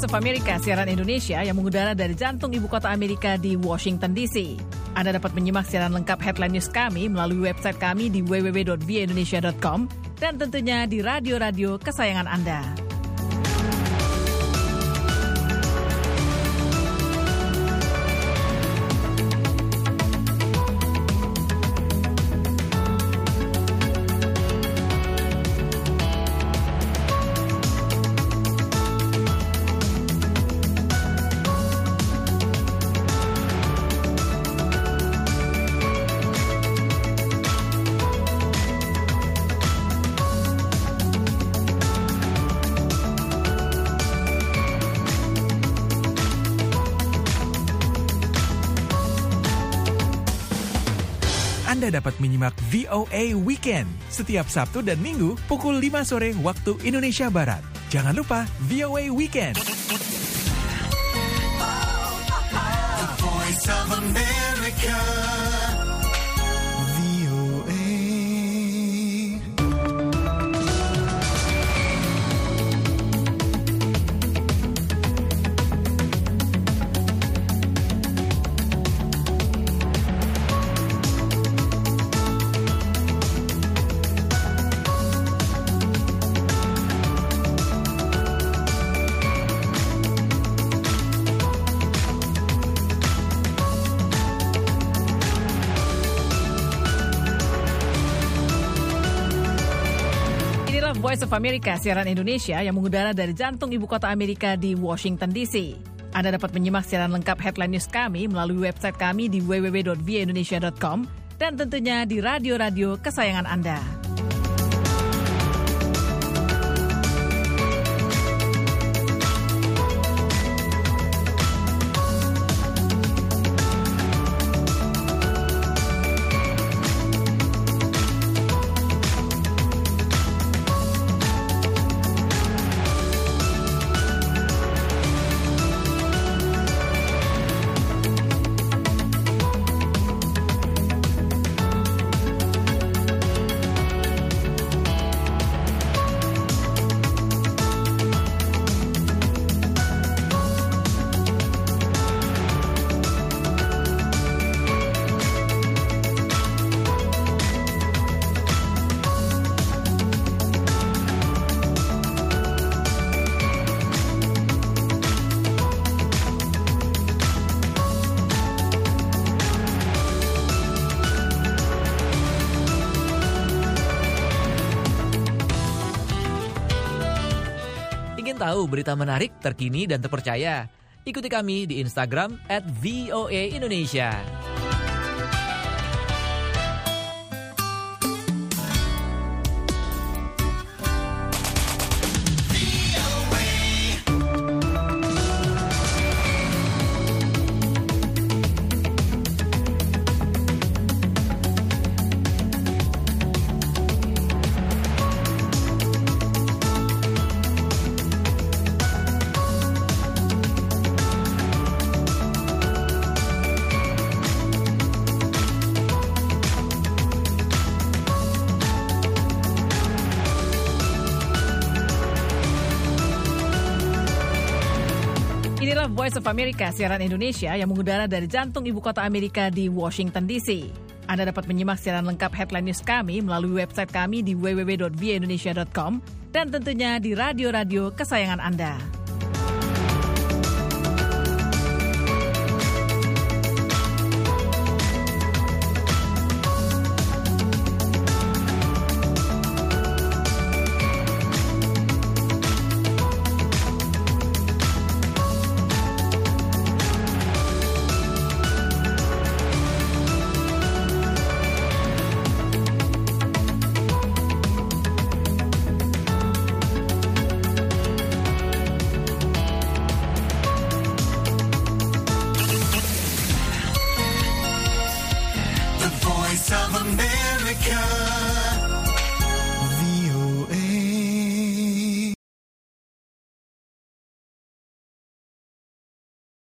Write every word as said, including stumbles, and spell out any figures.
Voice of America, siaran Indonesia yang mengudara dari jantung ibu kota Amerika di Washington D C. Anda dapat menyimak siaran lengkap headline news kami melalui website kami di w w w dot v o a indonesia dot com dan tentunya di radio-radio kesayangan Anda. Anda dapat menyimak V O A Weekend setiap Sabtu dan Minggu pukul lima sore waktu Indonesia Barat. Jangan lupa V O A Weekend. The Voice of America. V O A. Voice of America, siaran Indonesia yang mengudara dari jantung ibu kota Amerika di Washington D C. Anda dapat menyimak siaran lengkap headline news kami melalui website kami di w w w dot v o a indonesia dot com dan tentunya di radio-radio kesayangan Anda. Tahu berita menarik, terkini, dan terpercaya? Ikuti kami di Instagram at V O A Indonesia. Inilah Voice of America, siaran Indonesia yang mengudara dari jantung ibu kota Amerika di Washington D C. Anda dapat menyimak siaran lengkap headline news kami melalui website kami di w w w dot v o a indonesia dot com dan tentunya di radio-radio kesayangan Anda.